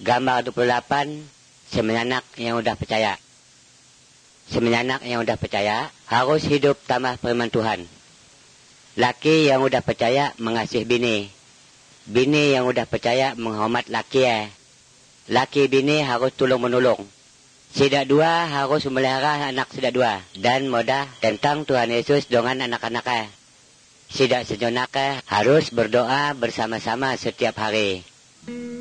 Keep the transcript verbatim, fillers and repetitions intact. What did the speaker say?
Gambar dua puluh delapan, semenanak yang udah percaya. Semenanak yang udah percaya harus hidup tanpa firman Tuhan. Laki yang udah percaya mengasihi bini. Bini yang udah percaya menghormat laki eh. Laki bini harus tolong-menolong. Sidak dua harus memelihara anak sidak dua. Dan mudah tentang Tuhan Yesus dengan anak-anak eh. Sidak sejenak eh harus berdoa bersama-sama setiap hari.